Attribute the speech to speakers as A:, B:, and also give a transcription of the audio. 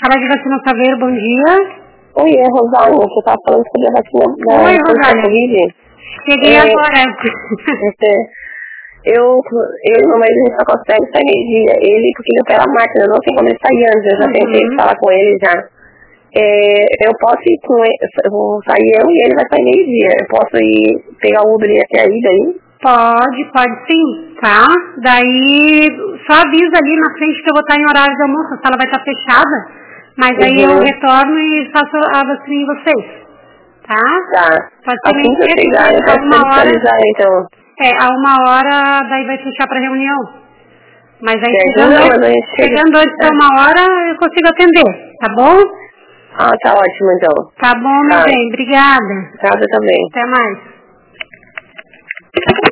A: Fala de vacina Saveiro, bom dia.
B: Oi, é Rosália, você tá falando sobre a vacina da
A: Oi, Rosália.
B: Covid?
A: Cheguei agora.
B: Eu e meu marido, a gente só consegue sair meio-dia. Ele, porque ele opera a máquina, não tem como ele sair antes. Eu já tentei falar com ele já. Eu posso ir com ele, eu vou sair eu e ele vai sair meio-dia. Eu posso ir pegar o Uber até aí daí?
A: Pode sim, tá? Daí, só avisa ali na frente que eu vou estar em horário de almoço, a sala vai estar fechada. Mas aí eu retorno e faço a vacina em vocês, tá?
B: Tá.
A: Pode ser
B: Assim que eu chegar, eu
A: a
B: posso
A: uma hora,
B: então.
A: a uma hora daí vai fechar pra reunião. Mas aí
B: chegando
A: antes da uma hora eu consigo atender, tá bom?
B: Ah, tá ótimo então.
A: Tá bom, meu bem, obrigada.
B: Obrigada também.
A: Até mais.